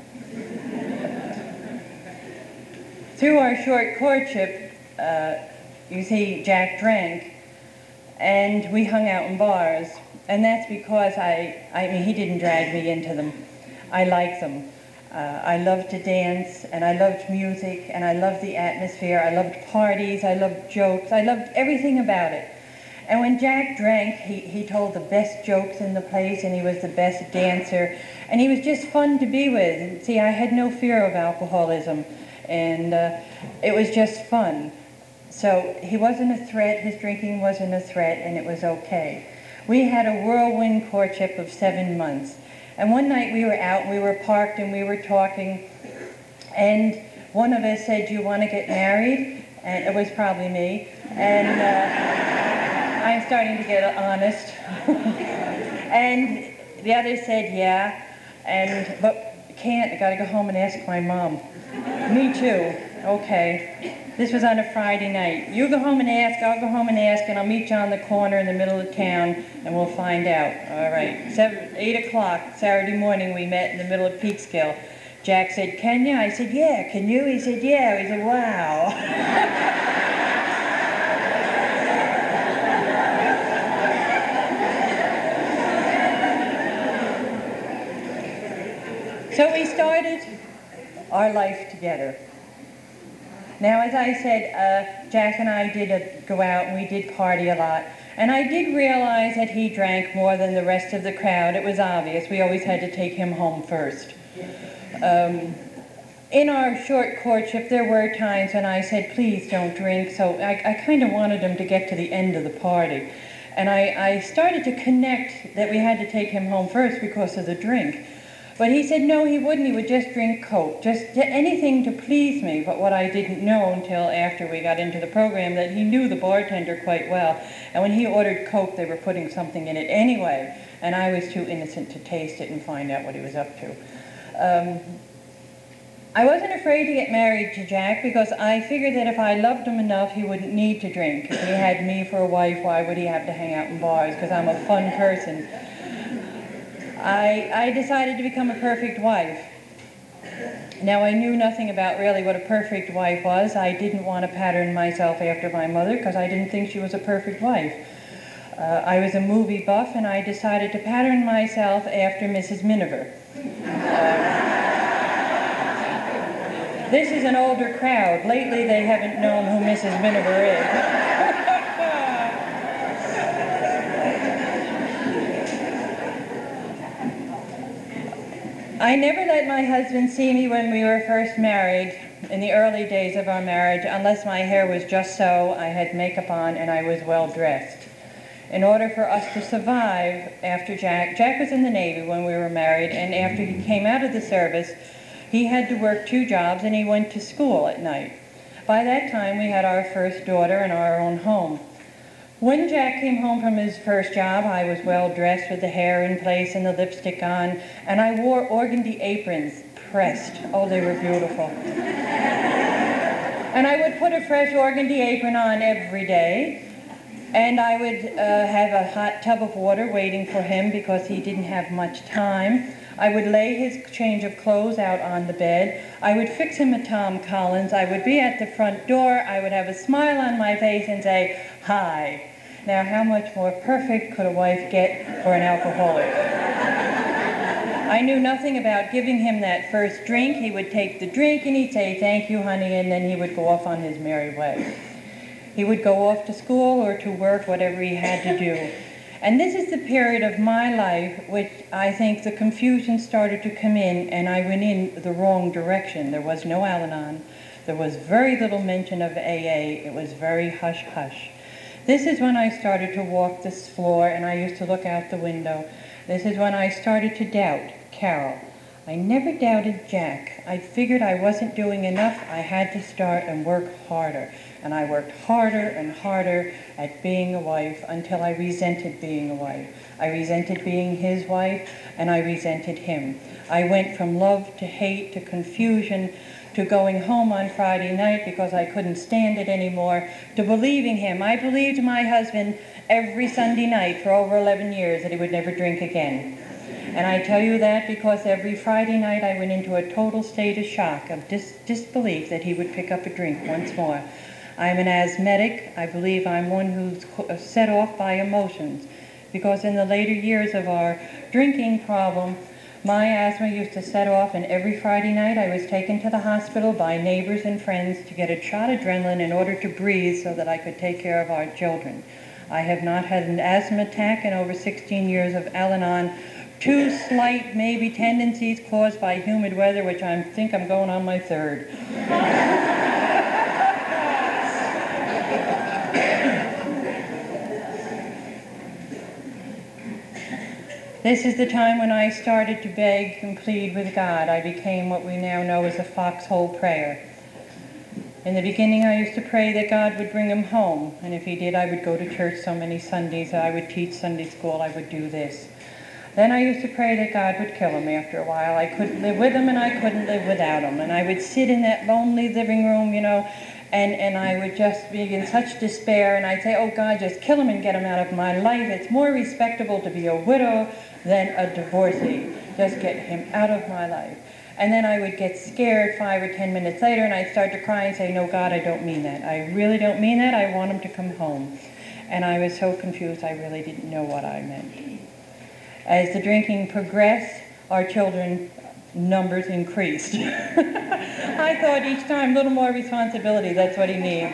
Through our short courtship, you see, Jack drank, and we hung out in bars, and that's because he didn't drag me into them. I like them. I loved to dance, and I loved music, and I loved the atmosphere. I loved parties, I loved jokes, I loved everything about it. And when Jack drank, he told the best jokes in the place, and he was the best dancer, and he was just fun to be with. And see, I had no fear of alcoholism, and it was just fun. So he wasn't a threat, his drinking wasn't a threat, and it was okay. We had a whirlwind courtship of 7 months. And one night we were out, and we were parked, and we were talking, and one of us said, "Do you want to get married?" And it was probably me. And I'm starting to get honest. And the other said, "Yeah." But can't, I gotta go home and ask my mom. Me too. Okay. This was on a Friday night. You go home and ask, I'll go home and ask, and I'll meet you on the corner in the middle of town, and we'll find out. All right. 8 o'clock, Saturday morning, we met in the middle of Peekskill. Jack said, "Can you?" I said, "Yeah." "Can you?" He said, "Yeah." He said, "Wow." So we started our life together. Now, as I said, Jack and I did go out and we did party a lot. And I did realize that he drank more than the rest of the crowd. It was obvious. We always had to take him home first. In our short courtship, there were times when I said, "Please don't drink." So I kind of wanted him to get to the end of the party. And I started to connect that we had to take him home first because of the drink. But he said no, he wouldn't. He would just drink Coke, just anything to please me. But what I didn't know until after we got into the program, that he knew the bartender quite well. And when he ordered Coke, they were putting something in it anyway. And I was too innocent to taste it and find out what he was up to. I wasn't afraid to get married to Jack because I figured that if I loved him enough, he wouldn't need to drink. If he had me for a wife, why would he have to hang out in bars? Because I'm a fun person. I decided to become a perfect wife. Now, I knew nothing about really what a perfect wife was. I didn't want to pattern myself after my mother because I didn't think she was a perfect wife. I was a movie buff, and I decided to pattern myself after Mrs. Miniver. This is an older crowd. Lately, they haven't known who Mrs. Miniver is. I never let my husband see me when we were first married, in the early days of our marriage, unless my hair was just so, I had makeup on, and I was well dressed. In order for us to survive after Jack was in the Navy when we were married, and after he came out of the service, he had to work 2 jobs, and he went to school at night. By that time, we had our first daughter and our own home. When Jack came home from his first job, I was well dressed with the hair in place and the lipstick on, and I wore organdy aprons, pressed. Oh, they were beautiful. And I would put a fresh organdy apron on every day, and I would have a hot tub of water waiting for him because he didn't have much time. I would lay his change of clothes out on the bed. I would fix him a Tom Collins. I would be at the front door. I would have a smile on my face and say, "Hi." Now, how much more perfect could a wife get for an alcoholic? I knew nothing about giving him that first drink. He would take the drink and he'd say, "Thank you, honey," and then he would go off on his merry way. He would go off to school or to work, whatever he had to do. And this is the period of my life which I think the confusion started to come in, and I went in the wrong direction. There was no Al-Anon. There was very little mention of AA. It was very hush-hush. This is when I started to walk this floor, and I used to look out the window. This is when I started to doubt Carol. I never doubted Jack. I figured I wasn't doing enough. I had to start and work harder. And I worked harder and harder at being a wife until I resented being a wife. I resented being his wife, and I resented him. I went from love to hate to confusion to going home on Friday night because I couldn't stand it anymore, to believing him. I believed my husband every Sunday night for over 11 years that he would never drink again. And I tell you that because every Friday night I went into a total state of shock, of disbelief that he would pick up a drink once more. I'm an asthmatic. I believe I'm one who's set off by emotions, because in the later years of our drinking problem, my asthma used to set off, and every Friday night I was taken to the hospital by neighbors and friends to get a shot of adrenaline in order to breathe so that I could take care of our children. I have not had an asthma attack in over 16 years of Al-Anon. 2 slight, maybe, tendencies caused by humid weather, which I think I'm going on my 3rd. This is the time when I started to beg and plead with God. I became what we now know as a foxhole prayer. In the beginning, I used to pray that God would bring him home, and if he did, I would go to church so many Sundays. I would teach Sunday school. I would do this. Then I used to pray that God would kill him after a while. I couldn't live with him, and I couldn't live without him. And I would sit in that lonely living room, and I would just be in such despair, and I'd say, "Oh, God, just kill him and get him out of my life. It's more respectable to be a widow than a divorcee. Just get him out of my life." And then I would get scared 5 or 10 minutes later, and I'd start to cry and say, "No, God, I don't mean that. I really don't mean that. I want him to come home." And I was so confused, I really didn't know what I meant. As the drinking progressed, our children numbers increased. I thought each time, a little more responsibility, that's what he needs.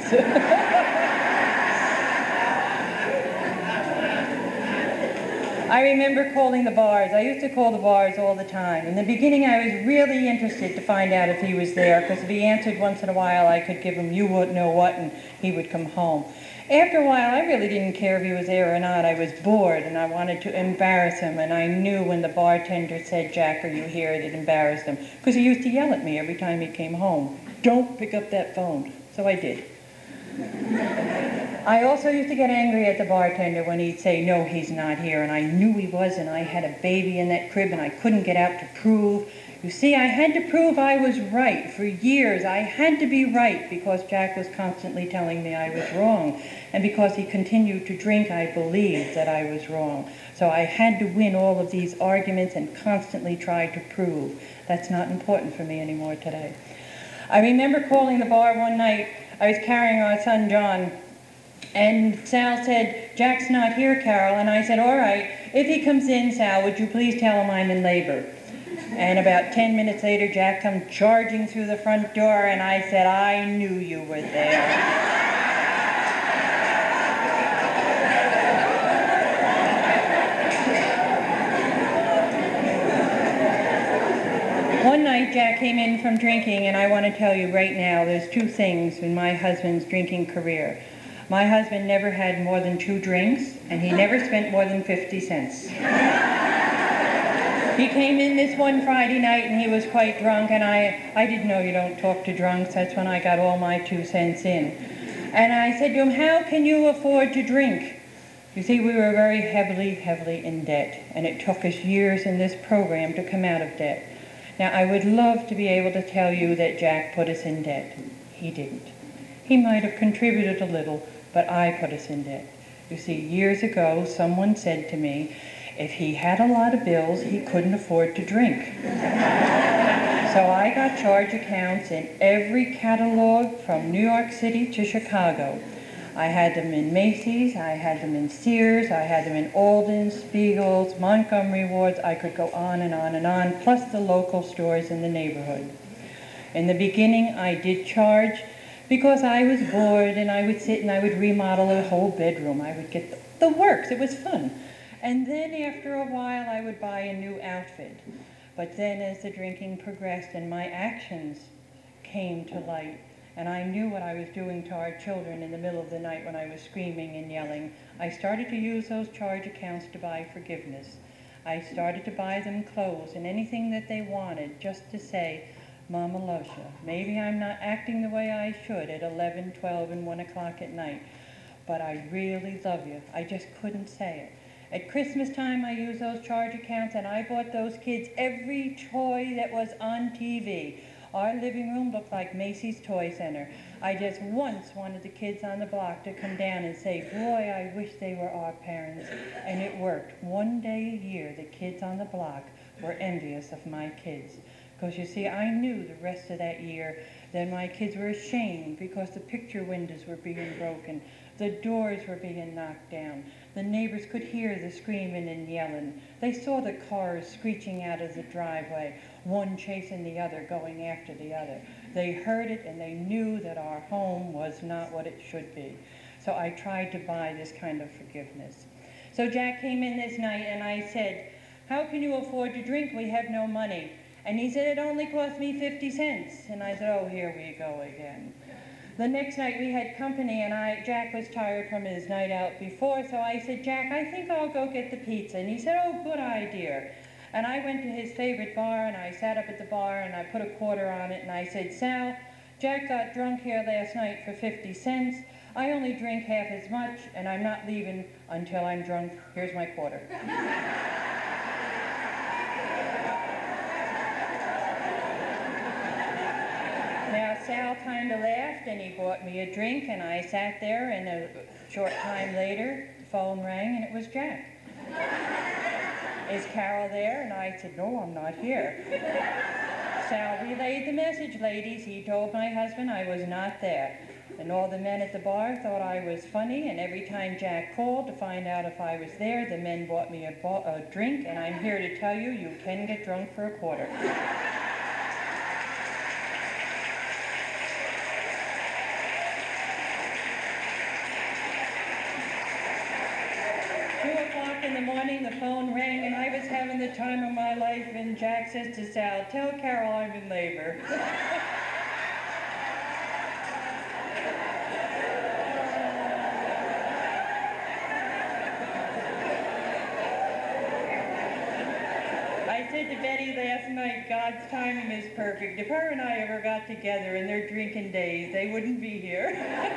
I remember calling the bars. I used to call the bars all the time. In the beginning, I was really interested to find out if he was there, because if he answered once in a while, I could give him you wouldn't know what, and he would come home. After a while, I really didn't care if he was there or not. I was bored, and I wanted to embarrass him, and I knew when the bartender said, "Jack, are you here?" it embarrassed him, because he used to yell at me every time he came home. "Don't pick up that phone." So I did. I also used to get angry at the bartender when he'd say, "No, he's not here," and I knew he was, and I had a baby in that crib, and I couldn't get out to prove. You see, I had to prove I was right. For years, I had to be right because Jack was constantly telling me I was wrong. And because he continued to drink, I believed that I was wrong. So I had to win all of these arguments and constantly try to prove. That's not important for me anymore today. I remember calling the bar one night. I was carrying our son, John, and Sal said, "Jack's not here, Carol." And I said, "All right, if he comes in, Sal, would you please tell him I'm in labor?" And about 10 minutes later, Jack comes charging through the front door, and I said, "I knew you were there." One night, Jack came in from drinking, and I want to tell you right now, there's two things in my husband's drinking career. My husband never had more than 2 drinks, and he never spent more than 50 cents. He came in this one Friday night, and he was quite drunk, and I didn't know you don't talk to drunks. That's when I got all my 2 cents in. And I said to him, "How can you afford to drink?" You see, we were very heavily in debt, and it took us years in this program to come out of debt. Now, I would love to be able to tell you that Jack put us in debt. He didn't. He might have contributed a little, but I put us in debt. You see, years ago, someone said to me, if he had a lot of bills, he couldn't afford to drink. So I got charge accounts in every catalog from New York City to Chicago. I had them in Macy's, I had them in Sears, I had them in Alden, Spiegel's, Montgomery Ward's. I could go on and on and on, plus the local stores in the neighborhood. In the beginning, I did charge because I was bored, and I would sit and I would remodel a whole bedroom. I would get the works. It was fun. And then after a while, I would buy a new outfit. But then as the drinking progressed and my actions came to light, and I knew what I was doing to our children in the middle of the night when I was screaming and yelling, I started to use those charge accounts to buy forgiveness. I started to buy them clothes and anything that they wanted, just to say, "Mama loves you. Maybe I'm not acting the way I should at 11, 12, and 1 o'clock at night, but I really love you." I just couldn't say it. At Christmas time, I used those charge accounts, and I bought those kids every toy that was on TV. Our living room looked like Macy's Toy Center. I just once wanted the kids on the block to come down and say, "Boy, I wish they were our parents." And it worked. One day a year, the kids on the block were envious of my kids. Because you see, I knew the rest of that year that my kids were ashamed because the picture windows were being broken. The doors were being knocked down. The neighbors could hear the screaming and yelling. They saw the cars screeching out of the driveway, one chasing the other, going after the other. They heard it and they knew that our home was not what it should be. So I tried to buy this kind of forgiveness. So Jack came in this night and I said, "How can you afford to drink? We have no money." And he said, "It only cost me 50 cents. And I said, "Oh, here we go again." The next night we had company, and Jack was tired from his night out before, so I said, "Jack, I think I'll go get the pizza." And he said, "Oh, good idea." And I went to his favorite bar, and I sat up at the bar, and I put a quarter on it, and I said, "Sal, Jack got drunk here last night for 50 cents. I only drink half as much, and I'm not leaving until I'm drunk. Here's my quarter." Now, Sal kind of laughed, and he bought me a drink, and I sat there, and a short time later, the phone rang, and it was Jack. "Is Carol there?" And I said, "No, I'm not here." Sal relayed the message, ladies. He told my husband I was not there. And all the men at the bar thought I was funny, and every time Jack called to find out if I was there, the men bought me a drink, and I'm here to tell you, you can get drunk for a quarter. 2 o'clock in the morning, the phone rang, and I was having the time of my life, and Jack says to Sal, "Tell Carol I'm in labor." said to Betty last night, God's timing is perfect. If her and I ever got together in their drinking days, they wouldn't be here.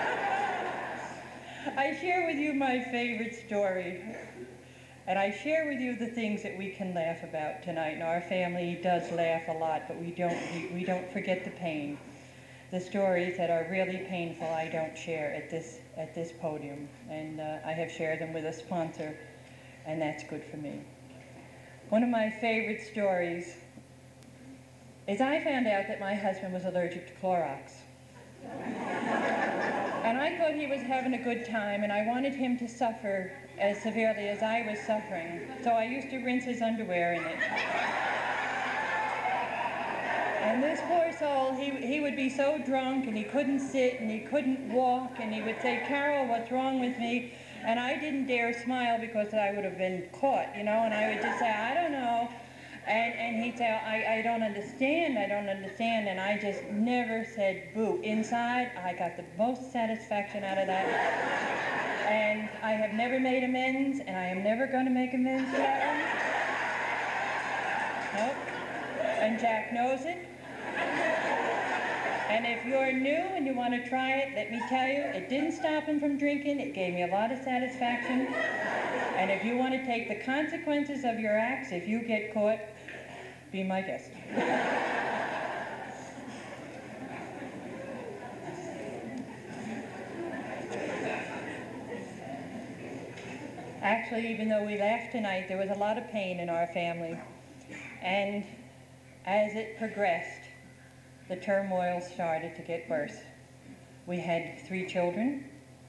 I share with you my favorite story. And I share with you the things that we can laugh about tonight. And our family does laugh a lot, but we don't forget the pain. The stories that are really painful, I don't share at this podium. And I have shared them with a sponsor, and that's good for me. One of my favorite stories is I found out that my husband was allergic to Clorox. And I thought he was having a good time, and I wanted him to suffer as severely as I was suffering. So I used to rinse his underwear in it. And this poor soul, he would be so drunk, and he couldn't sit, and he couldn't walk, and he would say, Carol, what's wrong with me? And I didn't dare smile because I would have been caught, you know, and I would just say, I don't know. And he'd say, I don't understand, and I just never said boo. Inside, I got the most satisfaction out of that. And I have never made amends, and I am never going to make amends for that one. Nope. And Jack knows it. And if you're new and you want to try it, let me tell you, it didn't stop him from drinking. It gave me a lot of satisfaction. And if you want to take the consequences of your acts, if you get caught, be my guest. Actually, even though we laughed tonight, there was a lot of pain in our family. And as it progressed, the turmoil started to get worse. We had 3 children.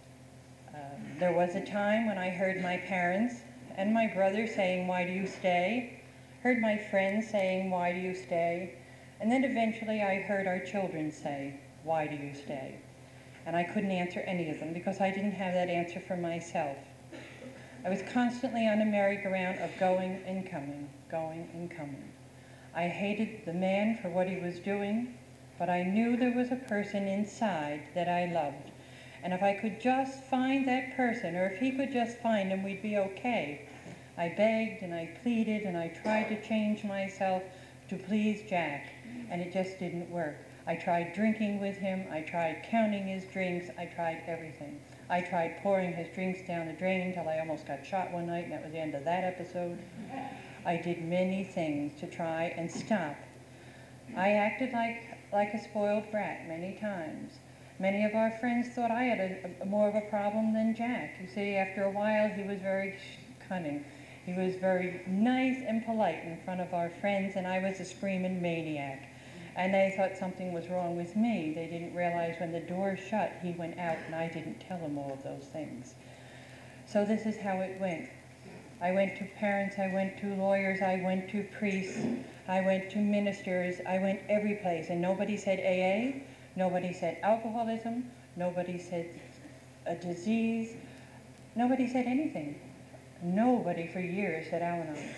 There was a time when I heard my parents and my brother saying, why do you stay? Heard my friends saying, why do you stay? And then eventually I heard our children say, why do you stay? And I couldn't answer any of them because I didn't have that answer for myself. I was constantly on a merry-go-round of going and coming, going and coming. I hated the man for what he was doing, but I knew there was a person inside that I loved. And if I could just find that person, or if he could just find him, we'd be okay. I begged and I pleaded and I tried to change myself to please Jack, and it just didn't work. I tried drinking with him, I tried counting his drinks, I tried everything. I tried pouring his drinks down the drain till I almost got shot one night, and that was the end of that episode. I did many things to try and stop. I acted like a spoiled brat many times. Many of our friends thought I had more of a problem than Jack. You see, after a while, he was very cunning. He was very nice and polite in front of our friends, and I was a screaming maniac. And they thought something was wrong with me. They didn't realize when the door shut, he went out, and I didn't tell him all of those things. So this is how it went. I went to parents, I went to lawyers, I went to priests, I went to ministers, I went every place, and nobody said AA, nobody said alcoholism, nobody said a disease, nobody said anything. Nobody for years said Al-Anon.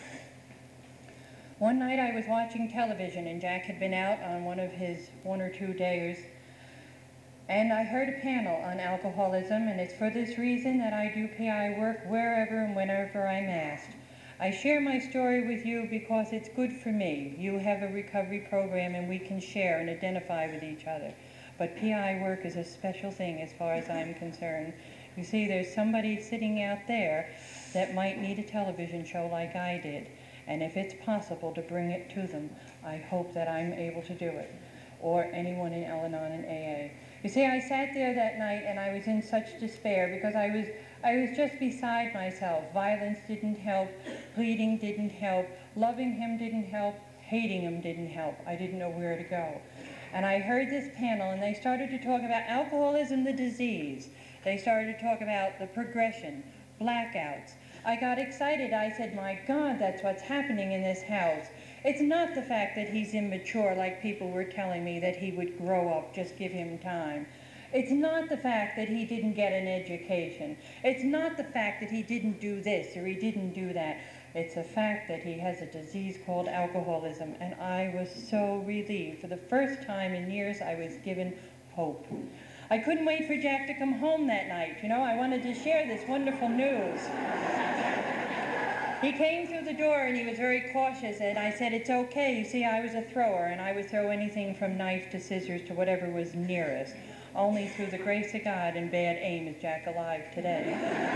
One night I was watching television, and Jack had been out on one of his 1 or 2 days, and I heard a panel on alcoholism, and it's for this reason that I do PI work wherever and whenever I'm asked. I share my story with you because it's good for me. You have a recovery program, and we can share and identify with each other. But PI work is a special thing as far as I'm concerned. You see, there's somebody sitting out there that might need a television show like I did. And if it's possible to bring it to them, I hope that I'm able to do it. Or anyone in Al-Anon and AA. You see, I sat there that night and I was in such despair because I was just beside myself. Violence didn't help, pleading didn't help, loving him didn't help, hating him didn't help. I didn't know where to go. And I heard this panel, and they started to talk about alcoholism, the disease. They started to talk about the progression, blackouts. I got excited. I said, my God, that's what's happening in this house. It's not the fact that he's immature, like people were telling me, that he would grow up, just give him time. It's not the fact that he didn't get an education. It's not the fact that he didn't do this or he didn't do that. It's the fact that he has a disease called alcoholism, and I was so relieved. For the first time in years, I was given hope. I couldn't wait for Jack to come home that night. You know, I wanted to share this wonderful news. He came through the door and he was very cautious, and I said, "It's okay. You see, I was a thrower, and I would throw anything from knife to scissors to whatever was nearest. Only through the grace of God and bad aim is Jack alive today."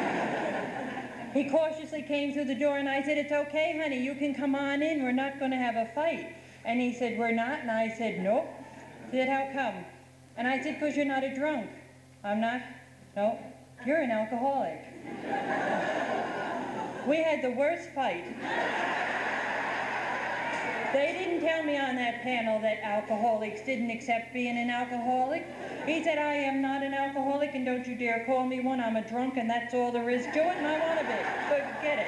He cautiously came through the door, and I said, "It's okay, honey. You can come on in. We're not going to have a fight." And he said, "We're not?" And I said, "Nope." He said, "How come?" And I said, "Because you're not a drunk." "I'm not?" "No, you're an alcoholic." We had the worst fight. They didn't tell me on that panel that alcoholics didn't accept being an alcoholic. He said, "I am not an alcoholic, and don't you dare call me one. I'm a drunk, and that's all there is to it, and I want to be. Forget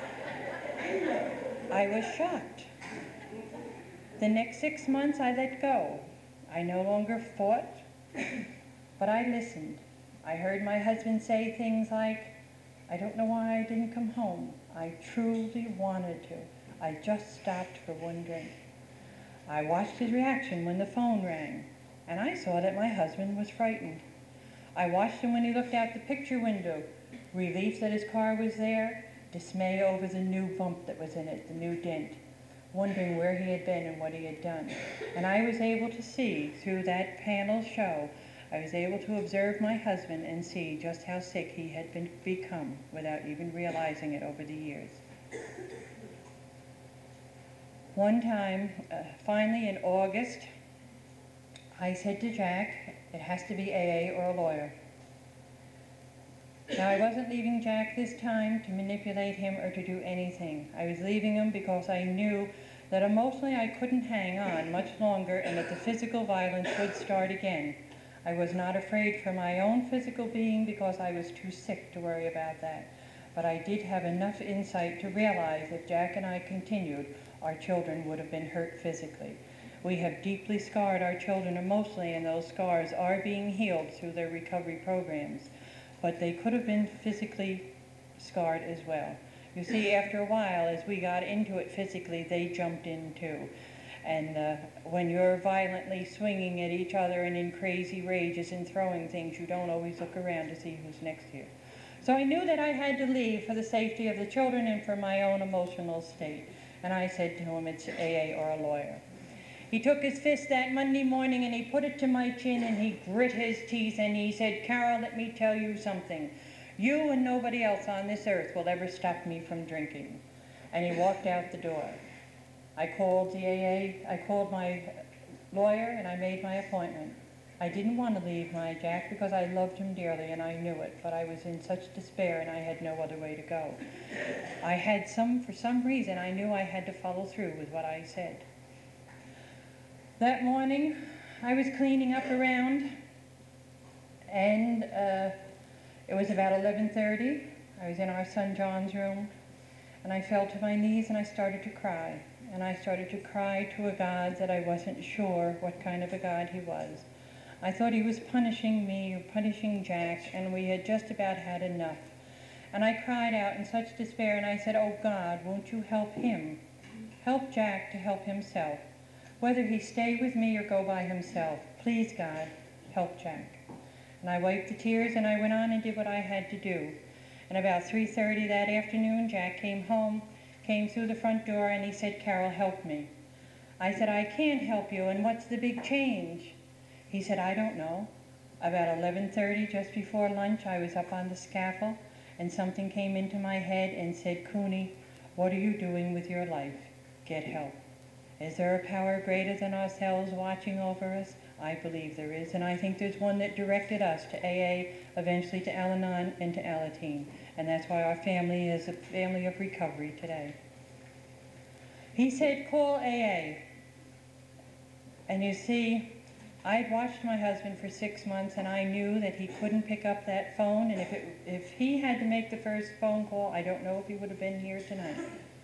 it." I was shocked. The next 6 months, I let go. I no longer fought, but I listened. I heard my husband say things like, "I don't know why I didn't come home. I truly wanted to. I just stopped for one drink." I watched his reaction when the phone rang, and I saw that my husband was frightened. I watched him when he looked out the picture window, relief that his car was there, dismay over the new bump that was in it, the new dent, wondering where he had been and what he had done. And I was able to see through that panel show, I was able to observe my husband and see just how sick he had become without even realizing it over the years. One time, finally in August, I said to Jack, "It has to be AA or a lawyer." Now, I wasn't leaving Jack this time to manipulate him or to do anything. I was leaving him because I knew that emotionally I couldn't hang on much longer and that the physical violence would start again. I was not afraid for my own physical being because I was too sick to worry about that. But I did have enough insight to realize if Jack and I continued, our children would have been hurt physically. We have deeply scarred our children emotionally, and those scars are being healed through their recovery programs. But they could have been physically scarred as well. You see, after a while, as we got into it physically, they jumped in too. And when you're violently swinging at each other and in crazy rages and throwing things, you don't always look around to see who's next to you. So I knew that I had to leave for the safety of the children and for my own emotional state. And I said to him, "It's AA or a lawyer." He took his fist that Monday morning and he put it to my chin and he grit his teeth and he said, "Carol, let me tell you something. You and nobody else on this earth will ever stop me from drinking." And he walked out the door. I called the AA, I called my lawyer and I made my appointment. I didn't want to leave my Jack because I loved him dearly and I knew it, but I was in such despair and I had no other way to go. For some reason, I knew I had to follow through with what I said. That morning, I was cleaning up around, and it was about 11:30. I was in our son John's room, and I fell to my knees and I started to cry. And I started to cry to a God that I wasn't sure what kind of a God he was. I thought he was punishing me or punishing Jack, and we had just about had enough. And I cried out in such despair, and I said, "Oh God, won't you help him? Help Jack to help himself. Whether he stay with me or go by himself, please God, help Jack." And I wiped the tears and I went on and did what I had to do. And about 3:30 that afternoon, Jack came home, came through the front door, and he said, "Carol, help me." I said, "I can't help you, and what's the big change?" He said, "I don't know." About 11:30, just before lunch, I was up on the scaffold, and something came into my head and said, "Cooney, what are you doing with your life? Get help. Is there a power greater than ourselves watching over us? I believe there is, and I think there's one that directed us to AA, eventually to Al-Anon and to Alateen, and that's why our family is a family of recovery today." He said, "Call AA." And you see, I'd watched my husband for 6 months, and I knew that he couldn't pick up that phone, and if he had to make the first phone call, I don't know if he would have been here tonight.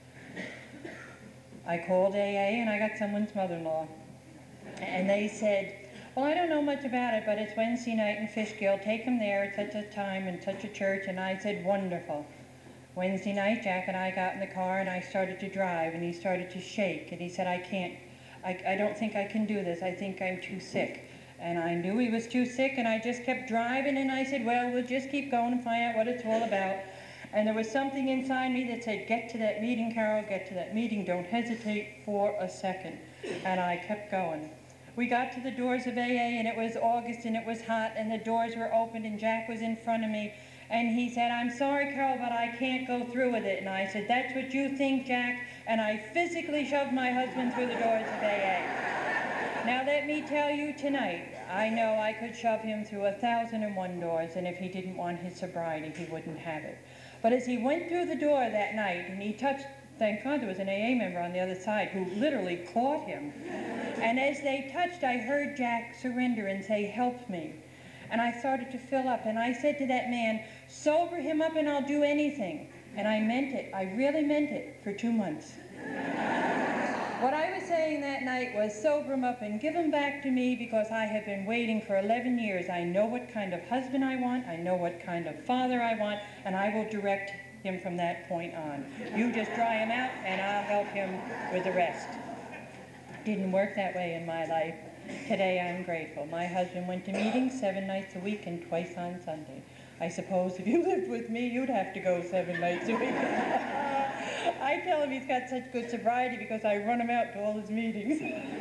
I called AA and I got someone's mother-in-law. And they said, "Well, I don't know much about it, but it's Wednesday night in Fishkill. Take him there at such a time and such a church." And I said, "Wonderful." Wednesday night, Jack and I got in the car and I started to drive, and he started to shake. And he said, I don't think I can do this. I think I'm too sick." And I knew he was too sick, and I just kept driving, and I said, "Well, we'll just keep going and find out what it's all about." And there was something inside me that said, get to that meeting, Carol, get to that meeting, don't hesitate for a second. And I kept going. We got to the doors of AA, and it was August, and it was hot, and the doors were opened, and Jack was in front of me. And he said, I'm sorry, Carol, but I can't go through with it. And I said, that's what you think, Jack? And I physically shoved my husband through the doors of AA. Now let me tell you tonight, I know I could shove him through 1,001 doors, and if he didn't want his sobriety, he wouldn't have it. But as he went through the door that night, and he touched, thank God there was an AA member on the other side who literally caught him. And as they touched, I heard Jack surrender and say, help me. And I started to fill up, and I said to that man, sober him up and I'll do anything. And I meant it. I really meant it for 2 months. What I was saying that night was sober him up and give him back to me, because I have been waiting for 11 years. I know what kind of husband I want, I know what kind of father I want, and I will direct him from that point on. You just dry him out and I'll help him with the rest. Didn't work that way in my life. Today I'm grateful. My husband went to meetings 7 nights a week and twice on Sunday. I suppose if you lived with me, you'd have to go 7 nights a week. I tell him he's got such good sobriety because I run him out to all his meetings.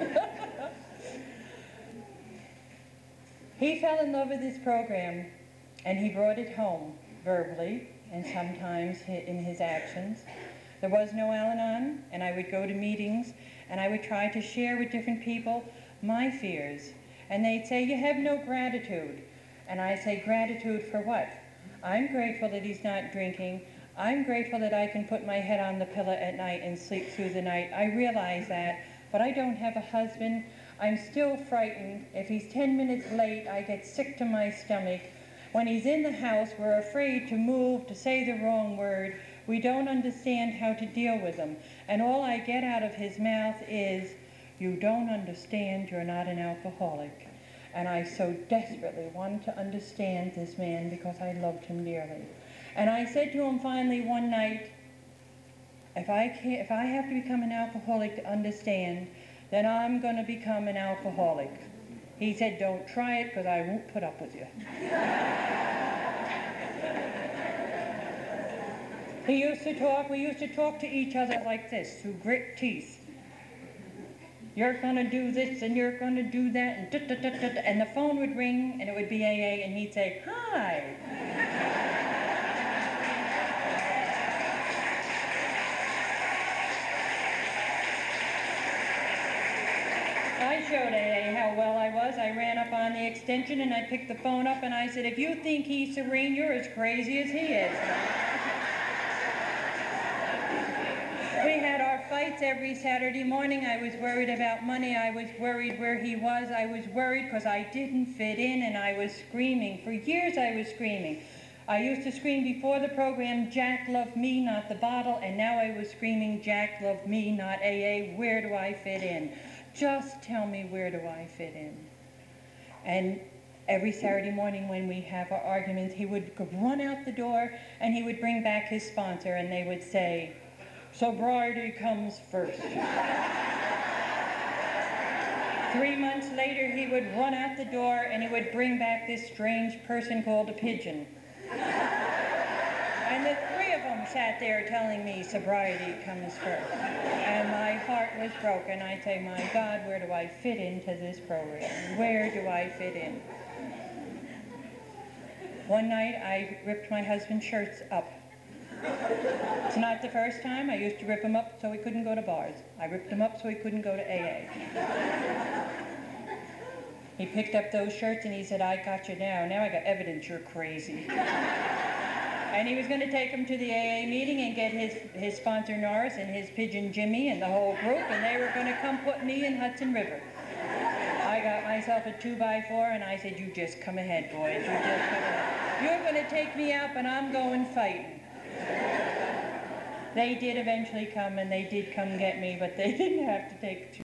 He fell in love with this program, and he brought it home verbally and sometimes in his actions. There was no Al-Anon, and I would go to meetings, and I would try to share with different people my fears. And they'd say, you have no gratitude. And I say, gratitude for what? I'm grateful that he's not drinking. I'm grateful that I can put my head on the pillow at night and sleep through the night. I realize that, but I don't have a husband. I'm still frightened. If he's 10 minutes late, I get sick to my stomach. When he's in the house, we're afraid to move, to say the wrong word. We don't understand how to deal with him. And all I get out of his mouth is, you don't understand, you're not an alcoholic. And I so desperately wanted to understand this man because I loved him dearly. And I said to him finally one night, if I have to become an alcoholic to understand, then I'm going to become an alcoholic. He said, don't try it because I won't put up with you. We used to talk to each other like this, through grit teeth. You're going to do this and you're going to do that, and and the phone would ring and it would be AA, and he'd say, hi. I showed AA how well I was. I ran up on the extension and I picked the phone up and I said, if you think he's serene, you're as crazy as he is. We had our fights every Saturday morning. I was worried about money. I was worried where he was. I was worried because I didn't fit in, and I was screaming. For years I was screaming. I used to scream before the program, Jack, love me, not the bottle, and now I was screaming, Jack, love me, not AA. Where do I fit in? Just tell me, where do I fit in? And every Saturday morning when we have our arguments, he would run out the door and he would bring back his sponsor, and they would say, sobriety comes first. 3 months later, he would run out the door and he would bring back this strange person called a pigeon. And the 3 of them sat there telling me sobriety comes first. And my heart was broken. I say, my God, where do I fit into this program? Where do I fit in? One night, I ripped my husband's shirts up. It's not the first time. I used to rip him up so he couldn't go to bars. I ripped him up so he couldn't go to AA. He picked up those shirts and he said, I got you now. Now I got evidence you're crazy. And he was going to take him to the AA meeting and get his sponsor Norris and his pigeon Jimmy and the whole group, and they were going to come put me in Hudson River. I got myself a 2x4 and I said, you just come ahead, boys. You just come ahead. You're going to take me out, but I'm going fighting. They did eventually come, and they did come get me, but they didn't have to take